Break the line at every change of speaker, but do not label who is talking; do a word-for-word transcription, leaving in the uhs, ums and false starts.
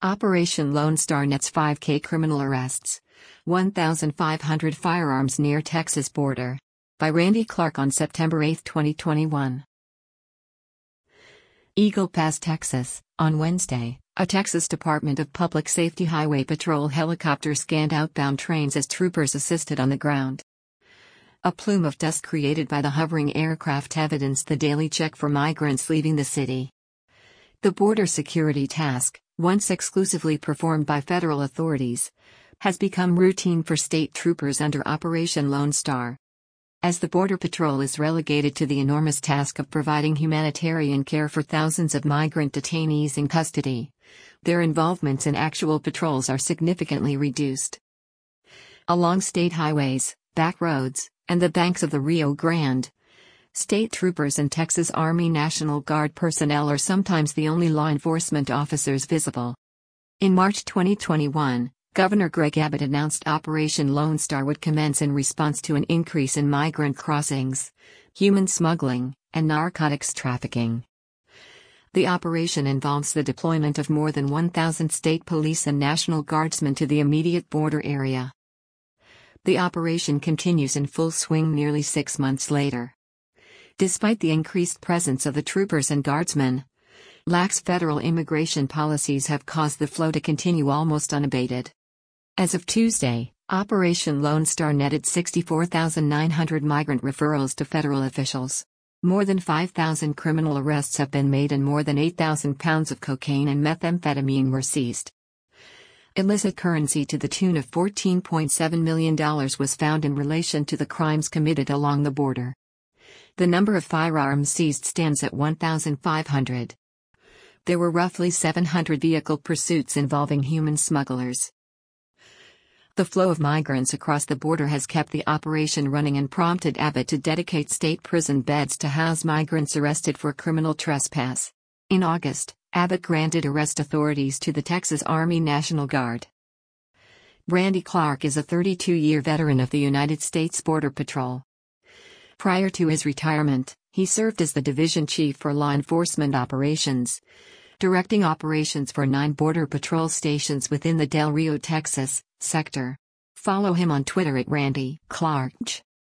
Operation Lone Star nets five K criminal arrests. one thousand five hundred firearms near Texas border. By Randy Clark on September eighth, twenty twenty-one. Eagle Pass, Texas. On Wednesday, a Texas Department of Public Safety Highway Patrol helicopter scanned outbound trains as troopers assisted on the ground. A plume of dust created by the hovering aircraft evidenced the daily check for migrants leaving the city. The border security task, once exclusively performed by federal authorities, has become routine for state troopers under Operation Lone Star. As the Border Patrol is relegated to the enormous task of providing humanitarian care for thousands of migrant detainees in custody, their involvements in actual patrols are significantly reduced. Along state highways, back roads, and the banks of the Rio Grande, state troopers and Texas Army National Guard personnel are sometimes the only law enforcement officers visible. In March twenty twenty-one, Governor Greg Abbott announced Operation Lone Star would commence in response to an increase in migrant crossings, human smuggling, and narcotics trafficking. The operation involves the deployment of more than one thousand state police and National Guardsmen to the immediate border area. The operation continues in full swing nearly six months later. Despite the increased presence of the troopers and guardsmen, lax federal immigration policies have caused the flow to continue almost unabated. As of Tuesday, Operation Lone Star netted sixty-four thousand nine hundred migrant referrals to federal officials. More than five thousand criminal arrests have been made and more than eight thousand pounds of cocaine and methamphetamine were seized. Illicit currency to the tune of fourteen point seven million dollars was found in relation to the crimes committed along the border. The number of firearms seized stands at one thousand five hundred. There were roughly seven hundred vehicle pursuits involving human smugglers. The flow of migrants across the border has kept the operation running and prompted Abbott to dedicate state prison beds to house migrants arrested for criminal trespass. In August, Abbott granted arrest authorities to the Texas Army National Guard. Randy Clark is a thirty-two-year veteran of the United States Border Patrol. Prior to his retirement, he served as the division chief for law enforcement operations, directing operations for nine Border Patrol stations within the Del Rio, Texas, sector. Follow him on Twitter at Randy Clark.